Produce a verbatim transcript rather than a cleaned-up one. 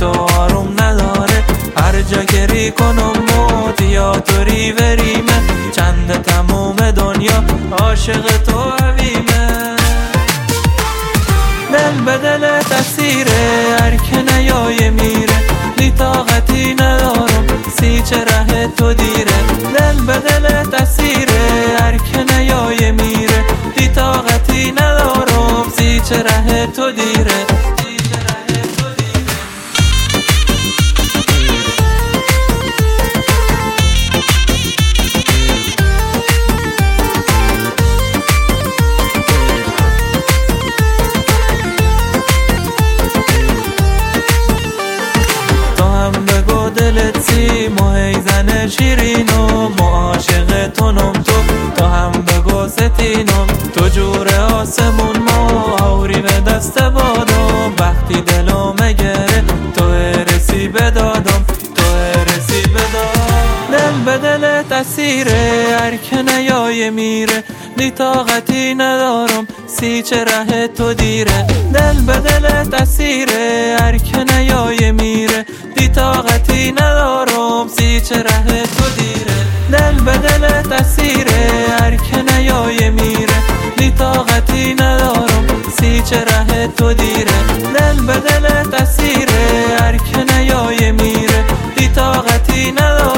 تو آروم نداره. هر جا گری کنم موت یا تو ریوریمه، چند تموم دنیا عاشق تو عویمه. دل به دل تسیره هر که نیای میره، بی طاقتی ندارم سی چه ره تو دیره. دل به دل تسیره هر که نیای میره، بی طاقتی ندارم سی چه ره تو دیره. ماهی زن شیرینم عاشق تونم تو، تو هم بگو ستینم. تو جور آسمون ما آوری به دست بادم، وقتی دلو مگره تو رسی بدادم، تو رسی بدادم. دل به دل تسیره هر که نیای میره، بی طاقتی ندارم سی چه ره تو دیره. دل به دل تسیره هر که نیای میره، بی طاقتی ندارم سی چه ره تو دیره. دل به دل تسیره هر که نیای میره، بی طاقتی ندارم سی چه ره تو دیره. دل به دل تسیره هر که نیای میره، بی طاقتی ندارم